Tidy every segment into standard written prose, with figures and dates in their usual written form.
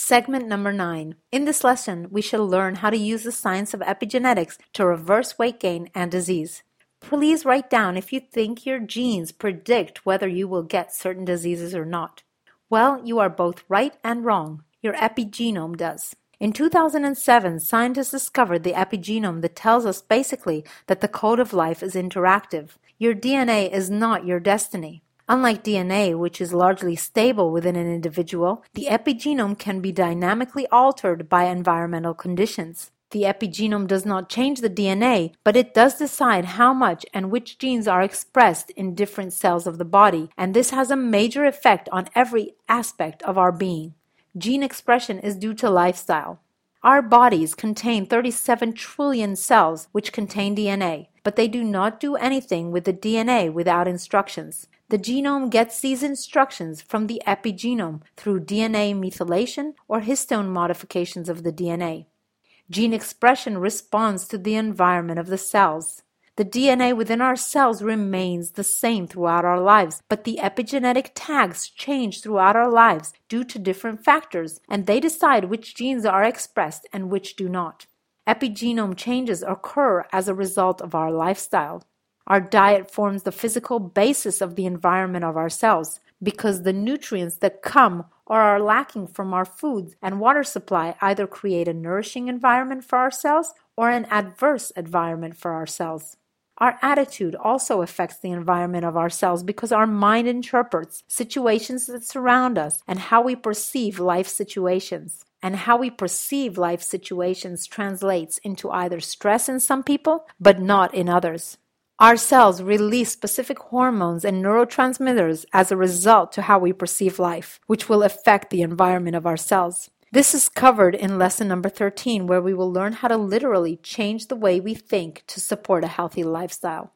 Segment number 9. In this lesson, we shall learn how to use the science of epigenetics to reverse weight gain and disease. Please write down if you think your genes predict whether you will get certain diseases or not. Well, you are both right and wrong. Your epigenome does. In 2007, scientists discovered the epigenome that tells us basically that the code of life is interactive. Your DNA is not your destiny. Unlike DNA, which is largely stable within an individual, the epigenome can be dynamically altered by environmental conditions. The epigenome does not change the DNA, but it does decide how much and which genes are expressed in different cells of the body, and this has a major effect on every aspect of our being. Gene expression is due to lifestyle. Our bodies contain 37 trillion cells which contain DNA, but they do not do anything with the DNA without instructions. The genome gets these instructions from the epigenome through DNA methylation or histone modifications of the DNA. Gene expression responds to the environment of the cells. The DNA within our cells remains the same throughout our lives, but the epigenetic tags change throughout our lives due to different factors, and they decide which genes are expressed and which do not. Epigenome changes occur as a result of our lifestyle. Our diet forms the physical basis of the environment of our cells because the nutrients that come or are lacking from our foods and water supply either create a nourishing environment for our cells or an adverse environment for our cells. Our attitude also affects the environment of our cells because our mind interprets situations that surround us and how we perceive life situations. And how we perceive life situations translates into either stress in some people, but not in others. Our cells release specific hormones and neurotransmitters as a result to how we perceive life, which will affect the environment of our cells. This is covered in lesson number 13, where we will learn how to literally change the way we think to support a healthy lifestyle.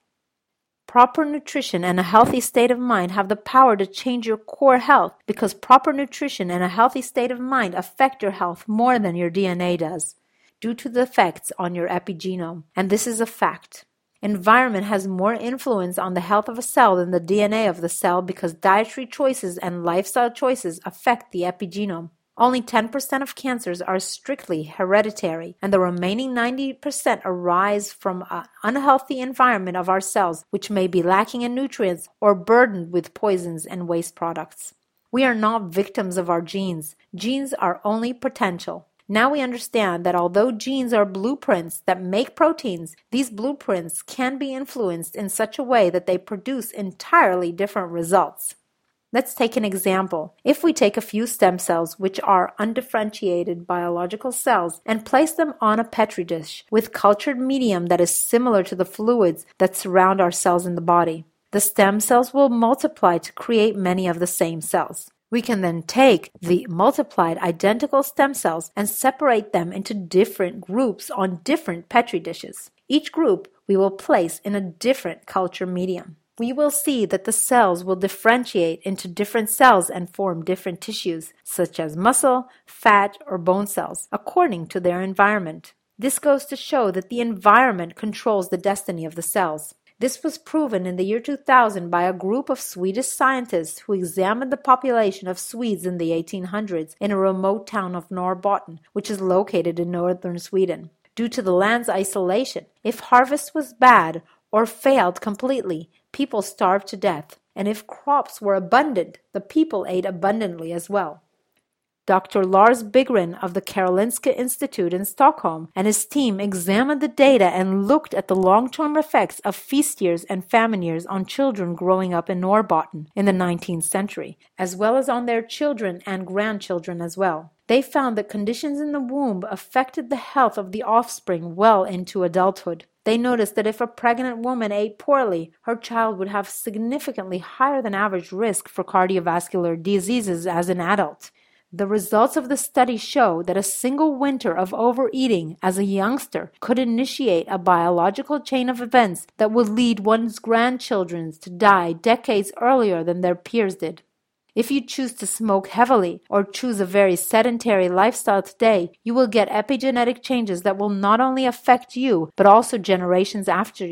Proper nutrition and a healthy state of mind have the power to change your core health because proper nutrition and a healthy state of mind affect your health more than your DNA does, due to the effects on your epigenome, and this is a fact. Environment has more influence on the health of a cell than the DNA of the cell because dietary choices and lifestyle choices affect the epigenome. Only 10% of cancers are strictly hereditary, and the remaining 90% arise from an unhealthy environment of our cells, which may be lacking in nutrients or burdened with poisons and waste products. We are not victims of our genes. Genes are only potential. Now we understand that although genes are blueprints that make proteins, these blueprints can be influenced in such a way that they produce entirely different results. Let's take an example. If we take a few stem cells, which are undifferentiated biological cells, and place them on a petri dish with cultured medium that is similar to the fluids that surround our cells in the body, the stem cells will multiply to create many of the same cells. We can then take the multiplied identical stem cells and separate them into different groups on different petri dishes. Each group we will place in a different culture medium. We will see that the cells will differentiate into different cells and form different tissues, such as muscle, fat, or bone cells, according to their environment. This goes to show that the environment controls the destiny of the cells. This was proven in the year 2000 by a group of Swedish scientists who examined the population of Swedes in the 1800s in a remote town of Norrbotten, which is located in northern Sweden. Due to the land's isolation, if harvest was bad or failed completely, people starved to death, and if crops were abundant, the people ate abundantly as well. Dr. Lars Bygren of the Karolinska Institute in Stockholm and his team examined the data and looked at the long-term effects of feast years and famine years on children growing up in Norrbotten in the 19th century, as well as on their children and grandchildren as well. They found that conditions in the womb affected the health of the offspring well into adulthood. They noticed that if a pregnant woman ate poorly, her child would have significantly higher than average risk for cardiovascular diseases as an adult. The results of the study show that a single winter of overeating as a youngster could initiate a biological chain of events that would lead one's grandchildren to die decades earlier than their peers did. If you choose to smoke heavily or choose a very sedentary lifestyle today, you will get epigenetic changes that will not only affect you, but also generations after you.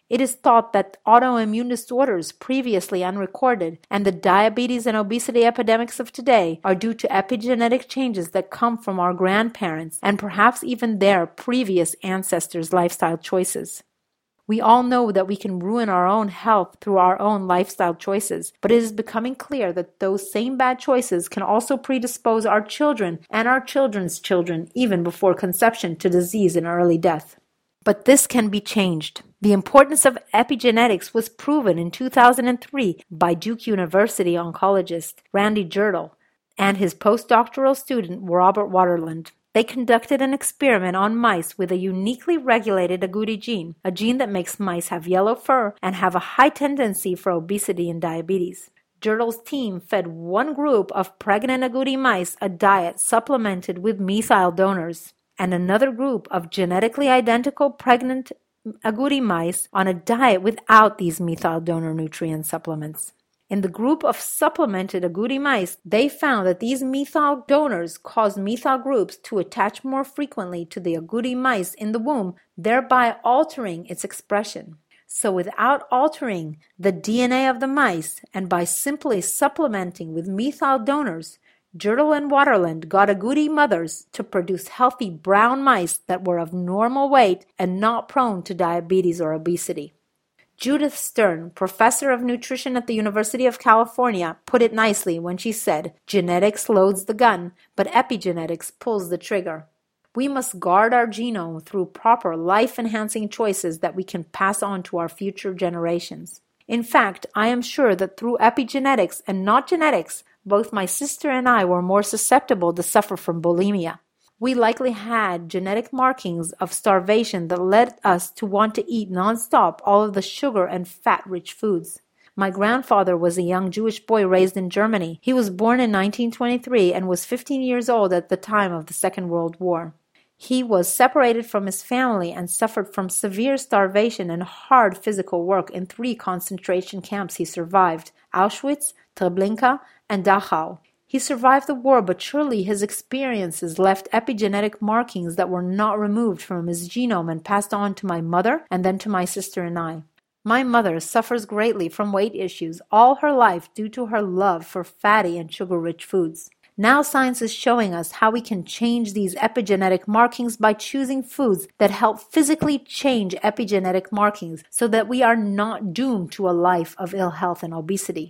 It is thought that autoimmune disorders previously unrecorded and the diabetes and obesity epidemics of today are due to epigenetic changes that come from our grandparents and perhaps even their previous ancestors' lifestyle choices. We all know that we can ruin our own health through our own lifestyle choices, but it is becoming clear that those same bad choices can also predispose our children and our children's children, even before conception, to disease and early death. But this can be changed. The importance of epigenetics was proven in 2003 by Duke University oncologist Randy Jirtle and his postdoctoral student Robert Waterland. They conducted an experiment on mice with a uniquely regulated agouti gene, a gene that makes mice have yellow fur and have a high tendency for obesity and diabetes. Jirtle's team fed one group of pregnant agouti mice a diet supplemented with methyl donors, and another group of genetically identical pregnant agouti mice on a diet without these methyl donor nutrient supplements. In the group of supplemented agouti mice, they found that these methyl donors caused methyl groups to attach more frequently to the agouti mice in the womb, thereby altering its expression. So without altering the DNA of the mice and by simply supplementing with methyl donors, Jirtle and Waterland got agouti mothers to produce healthy brown mice that were of normal weight and not prone to diabetes or obesity. Judith Stern, professor of nutrition at the University of California, put it nicely when she said, "Genetics loads the gun, but epigenetics pulls the trigger." We must guard our genome through proper life-enhancing choices that we can pass on to our future generations. In fact, I am sure that through epigenetics and not genetics, both my sister and I were more susceptible to suffer from bulimia. We likely had genetic markings of starvation that led us to want to eat nonstop all of the sugar and fat-rich foods. My grandfather was a young Jewish boy raised in Germany. He was born in 1923 and was 15 years old at the time of the Second World War. He was separated from his family and suffered from severe starvation and hard physical work in 3 concentration camps he survived: Auschwitz, Treblinka, and Dachau. He survived the war, but surely his experiences left epigenetic markings that were not removed from his genome and passed on to my mother and then to my sister and I. My mother suffers greatly from weight issues all her life due to her love for fatty and sugar-rich foods. Now science is showing us how we can change these epigenetic markings by choosing foods that help physically change epigenetic markings so that we are not doomed to a life of ill health and obesity.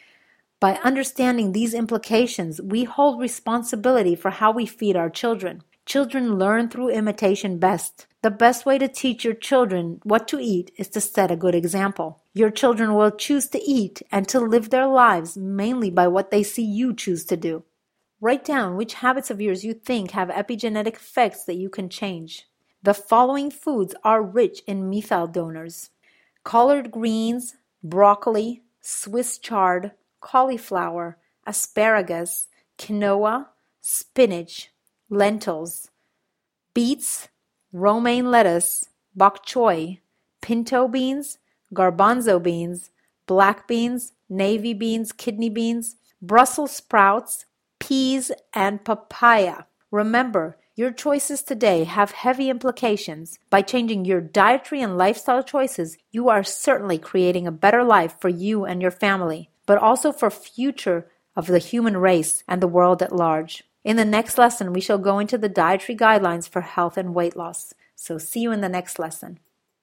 By understanding these implications, we hold responsibility for how we feed our children. Children learn through imitation best. The best way to teach your children what to eat is to set a good example. Your children will choose to eat and to live their lives mainly by what they see you choose to do. Write down which habits of yours you think have epigenetic effects that you can change. The following foods are rich in methyl donors: collard greens, broccoli, Swiss chard, cauliflower, asparagus, quinoa, spinach, lentils, beets, romaine lettuce, bok choy, pinto beans, garbanzo beans, black beans, navy beans, kidney beans, Brussels sprouts, peas, and papaya. Remember, your choices today have heavy implications. By changing your dietary and lifestyle choices, you are certainly creating a better life for you and your family, but also for future of the human race and the world at large. In the next lesson, we shall go into the dietary guidelines for health and weight loss. So see you in the next lesson.